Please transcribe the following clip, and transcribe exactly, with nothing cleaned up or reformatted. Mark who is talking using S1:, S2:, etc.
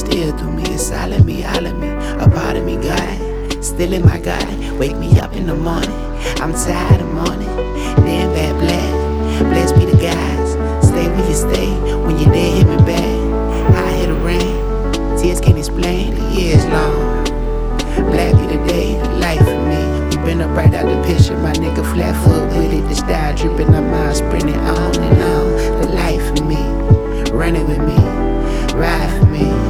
S1: still through me. It's all in me, all in me, a part of me, God. Still in my garden, wake me up in the morning. I'm tired of morning, then bad black. Bless be the guys, stay where you stay. When you're there, hit me back. I hear the rain, tears can't explain. The years long, black be the day, the life for me. We been up right out the picture, my nigga flat foot with it. The style dripping, our mind sprinting on and on. The life for me, running with me, ride for me.